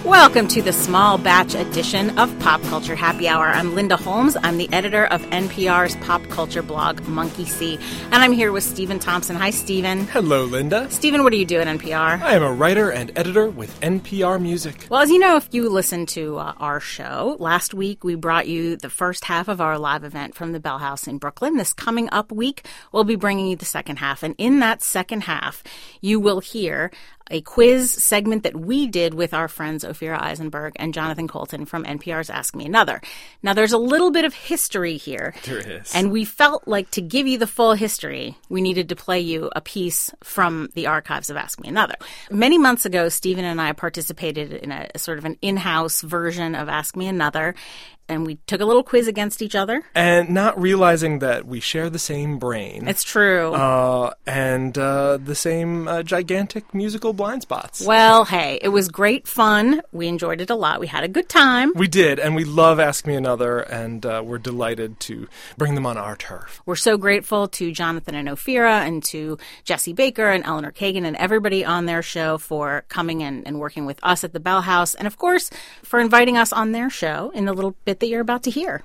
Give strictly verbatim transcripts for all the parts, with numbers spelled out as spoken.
Welcome to the small batch edition of Pop Culture Happy Hour. I'm Linda Holmes. I'm the editor of N P R's pop culture blog, Monkey See. And I'm here with Stephen Thompson. Hi, Stephen. Hello, Linda. Stephen, what do you do at N P R? I am a writer and editor with N P R Music. Well, as you know, if you listen to uh, our show, last week we brought you the first half of our live event from the Bell House in Brooklyn. This coming up week, we'll be bringing you the second half. And in that second half, you will hear a quiz segment that we did with our friends Ophira Eisenberg and Jonathan Colton from N P R's Ask Me Another. Now, there's a little bit of history here. There is. And we felt like to give you the full history, we needed to play you a piece from the archives of Ask Me Another. Many months ago, Stephen and I participated in a, a sort of an in-house version of Ask Me Another, and we took a little quiz against each other. And not realizing that we share the same brain. It's true. Uh, and uh, the same uh, gigantic musical blind spots. Well, hey, it was great fun. We enjoyed it a lot. We had a good time. We did, and we love Ask Me Another, and uh, we're delighted to bring them on our turf. We're so grateful to Jonathan and Ophira and to Jesse Baker and Eleanor Kagan and everybody on their show for coming in and working with us at the Bell House, and of course, for inviting us on their show in the little bit that you're about to hear.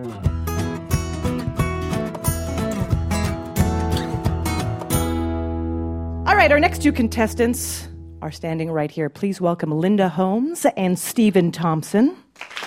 All right, our next two contestants are standing right here. Please welcome Linda Holmes and Stephen Thompson.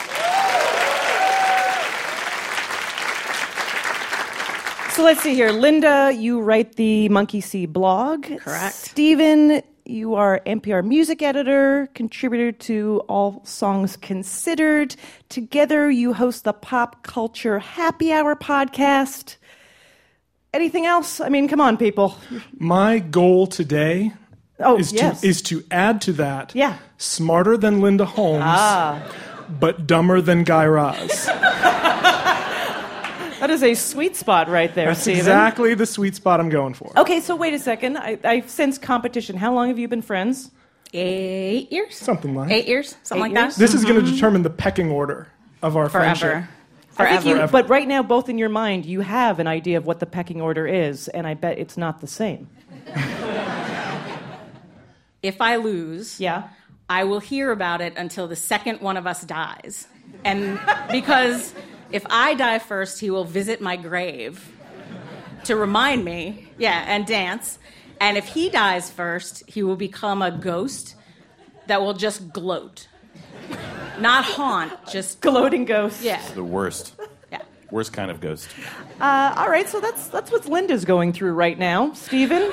So let's see here. Linda, you write the Monkey See blog. Correct. Stephen, you are N P R music editor, contributor to All Songs Considered. Together, you host the Pop Culture Happy Hour podcast. Anything else? I mean, come on, people. My goal today oh, is, yes. to, is to add to that yeah. smarter than Linda Holmes, ah. but dumber than Guy Raz. That is a sweet spot right there, That's Stephen. exactly the sweet spot I'm going for. Okay, so wait a second. I, I sense competition. How long have you been friends? Eight years? Something like Eight years? Something Eight like years? that? This is going to determine the pecking order of our Forever. friendship. Forever. I think you, Forever. but right now, both in your mind, you have an idea of what the pecking order is, and I bet it's not the same. If I lose, Yeah? I will hear about it until the second one of us dies. And because if I die first, he will visit my grave to remind me, yeah, and dance. And if he dies first, he will become a ghost that will just gloat. Not haunt, just Gloating ghost. yeah. The worst. Yeah. Worst kind of ghost. Uh, all right, so that's that's what Linda's going through right now. Stephen?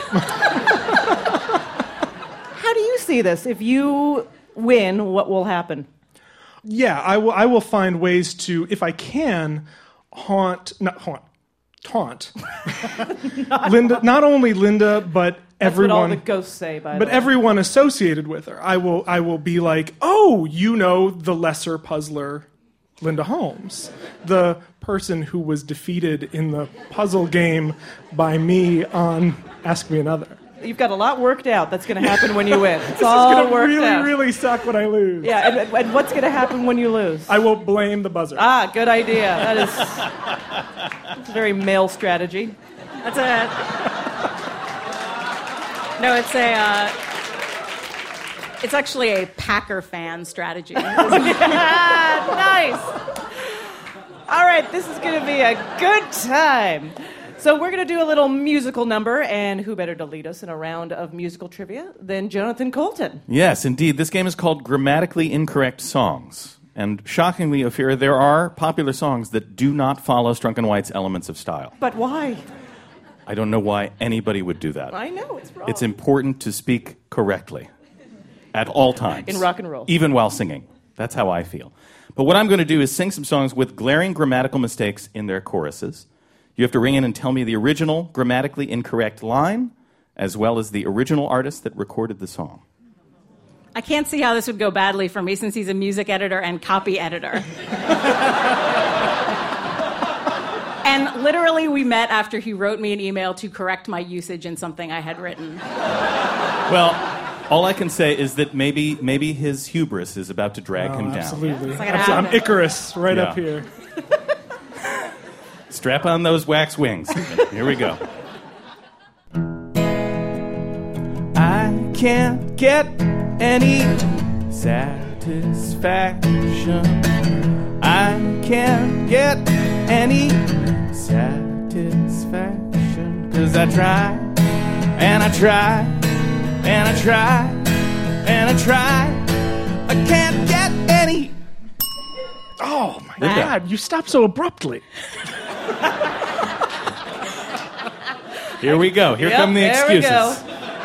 How do you see this? If you win, what will happen? Yeah, I will, I will find ways to, if I can, haunt, not haunt, taunt. not Linda, not only Linda, but That's everyone. what all the ghosts say, by But the way. everyone associated with her. I will I will be like, oh, you know the lesser puzzler, Linda Holmes. The person who was defeated in the puzzle game by me on Ask Me Another. You've got a lot worked out that's going to happen when you win. It's This all is going to worked really, out. really suck when I lose. Yeah, and, and what's going to happen when you lose? I will blame the buzzer. Ah, good idea. That is that's a very male strategy. That's a... No, it's a... Uh, it's actually a Packer fan strategy. Nice. All right, this is going to be a good time. So we're going to do a little musical number, and who better to lead us in a round of musical trivia than Jonathan Colton? Yes, indeed. This game is called Grammatically Incorrect Songs. And shockingly, Ophira, there are popular songs that do not follow Strunk and White's elements of style. But why? I don't know why anybody would do that. I know, it's wrong. It's important to speak correctly at all times. In rock and roll. Even while singing. That's how I feel. But what I'm going to do is sing some songs with glaring grammatical mistakes in their choruses. You have to ring in and tell me the original grammatically incorrect line, as well as the original artist that recorded the song. I can't see how this would go badly for me since he's a music editor and copy editor. And literally we met after he wrote me an email to correct my usage in something I had written. Well, all I can say is that maybe maybe his hubris is about to drag Oh, him down. absolutely. It's like Absolutely. I'm happen. Icarus right Yeah. up here. Strap on those wax wings. Here we go. I can't get any satisfaction satisfaction. I can't get any satisfaction, 'cause I try, and I try, and I try, and I try. I can't get any. Oh, my Linda. God. You stopped so abruptly. Here we go. Here Yep, come the there we excuses.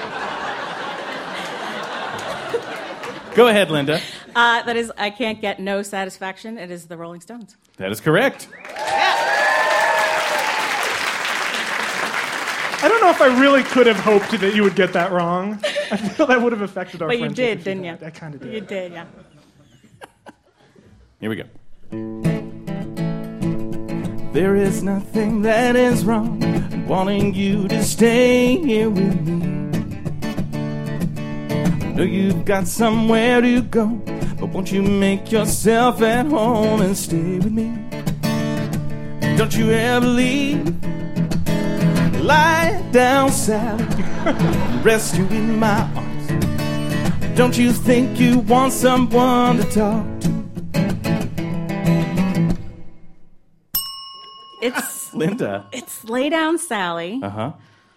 Go ahead, Linda. Uh, that is, I can't get no satisfaction. It is the Rolling Stones. That is correct. I don't know if I really could have hoped that you would get that wrong. I feel that would have affected our But you friendship. did, if didn't you? had. I kind of did. You did, yeah. Here we go. There is nothing that is wrong in wanting you to stay here with me. I know you've got somewhere to go, but won't you make yourself at home and stay with me? Don't you ever leave. Lie down, Sally, and rest you in my arms. Don't you think you want someone to talk to? It's Linda. it's Lay Down Sally Uh-huh.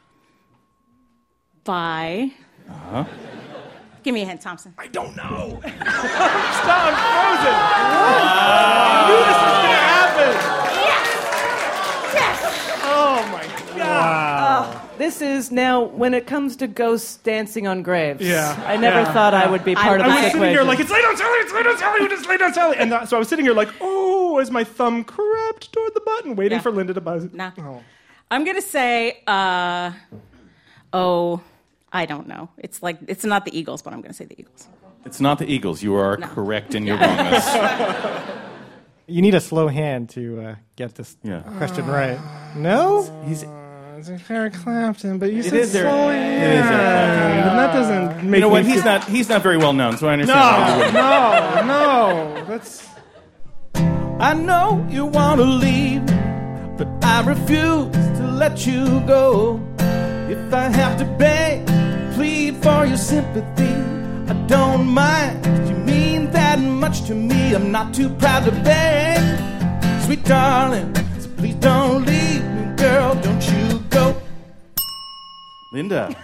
by... Uh-huh. Give me a hint, Thompson. I don't know. Stop, I'm frozen. I knew this was going to happen. Yes! Oh, my God. This is now, when it comes to ghosts dancing on graves. Yeah, I never yeah, thought I yeah. would be part I- of I this was sitting equation. here like, it's Lay Down Sally, it's Lay Down Sally, it's Lay Down Sally. And that, so I was sitting here like, oh, as my thumb crept toward the button, waiting Yeah. for Linda to buzz. Nah. Oh. I'm going to say, uh, oh, I don't know. It's like, it's not the Eagles, but I'm going to say the Eagles. It's not the Eagles. You are No. correct in your wrongness. You need a slow hand to uh, get this Yeah. question right. No? He's, It's Eric Clapton, but you said is Eric- slow it is hand. Eric Clapton. And that doesn't make you know what? me He's feel- not. He's not very well known, so I understand. why you No, wouldn't. no, no. That's... I know you want to leave, but I refuse to let you go. If I have to beg, plead for your sympathy, I don't mind. You mean that much to me. I'm not too proud to beg, sweet darling. So please don't leave me, girl. Don't you go, Linda.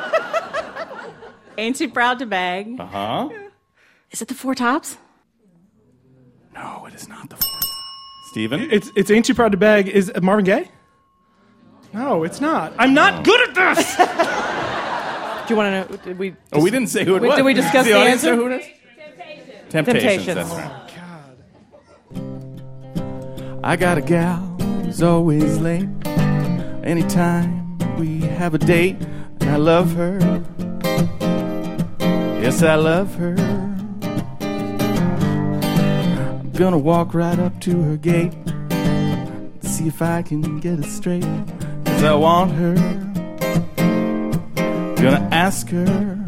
Ain't too proud to beg. Uh huh. Is it the Four Tops? No, it is not the fourth. Stephen. It's it's Ain't Too Proud to Beg. Is it Marvin Gaye? No, it's not. I'm not good at this. Do you want to know? Did we? Oh, we didn't say who it Wait, was. did we discuss Does the audience answer? know who it is? Temptations. Temptations. That's right. I got a gal who's always late. Anytime we have a date, and I love her. Yes, I love her. I'm gonna walk right up to her gate, see if I can get it straight. 'Cause I want her. Gonna ask her,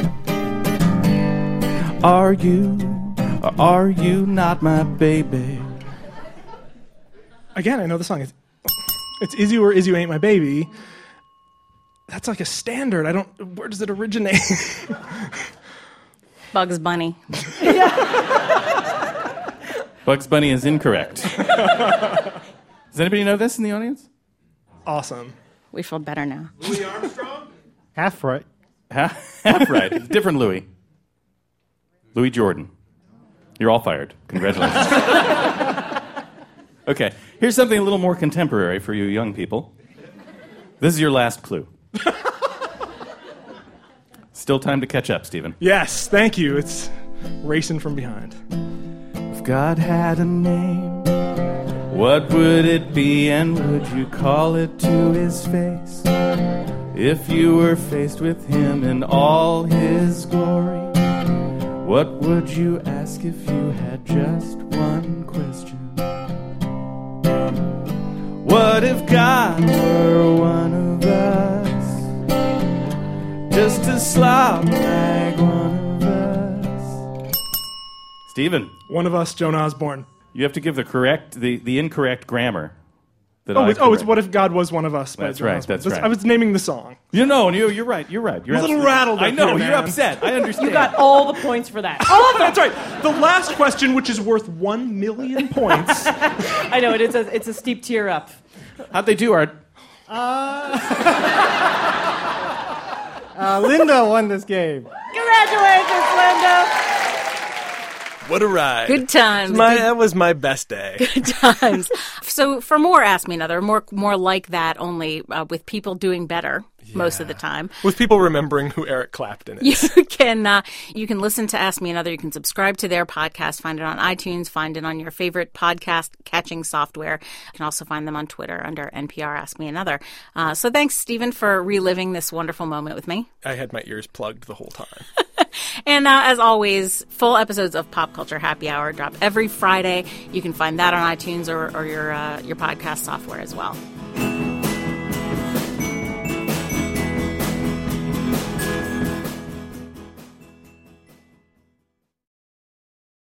are you or are you not my baby? Again, I know the song. It's, it's Is You or Is You Ain't My Baby. That's like a standard. I don't... Where does it originate? Bugs Bunny. Bugs Bunny is incorrect. Does anybody know this in the audience? Awesome. We feel better now. Half right. Half, half right. Different Louis. Louis Jordan. You're all fired. Congratulations. Okay, here's something a little more contemporary for you young people. This is your last clue. Still time to catch up, Stephen. Yes, thank you. It's racing from behind. If God had a name, what would it be, and would you call it to his face? If you were faced with him in all his glory, what would you ask if you had just one question? What if God were one of us, just a slob like one of us? Stephen. One of us, Joan Osborne. You have to give the correct, the, the incorrect grammar. that Oh, I it's, oh, it's correct- What If God Was One of Us by That's John right, Osborne. that's right. I was naming the song. You know, you, you're right. You're right. You're I'm a little absolutely- rattled I up know. here, You're man. upset. I understand. You got all the points for that. Oh, that's right. The last question, which is worth one million points. I know it is. A, it's a steep tier up. How'd they do, Art? Uh, Linda won this game. Congratulations, Linda. What a ride. Good times. My, Good that was my best day. times. So for more Ask Me Another, more more like that, only uh, with people doing better most of the time. With people remembering who Eric Clapton is. You can uh, you can listen to Ask Me Another. You can subscribe to their podcast. Find it on iTunes. Find it on your favorite podcast catching software. You can also find them on Twitter under N P R Ask Me Another. Uh, so thanks, Stephen, for reliving this wonderful moment with me. I had my ears plugged the whole time. And uh, as always, full episodes of Pop Culture Happy Hour drop every Friday. You can find that on iTunes or, or your uh, your podcast software as well.